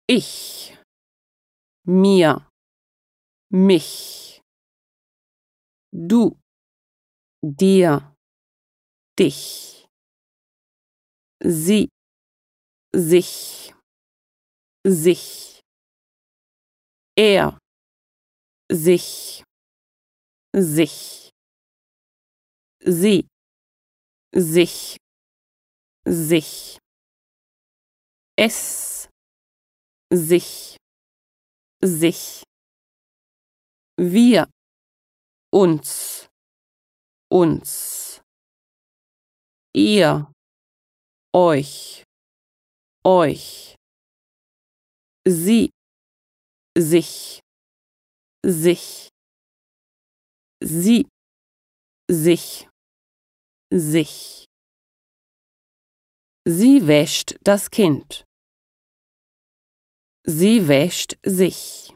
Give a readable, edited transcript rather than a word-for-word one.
Ich, mir, mich, du, dir, dich, sie, sich, sich, er, sich, sich, sie, sich, sich, es, sich, sich, wir, uns, uns, ihr, euch, euch, sie, sich, sich, sie, sich, sich. Sie wäscht das Kind. Sie wäscht sich.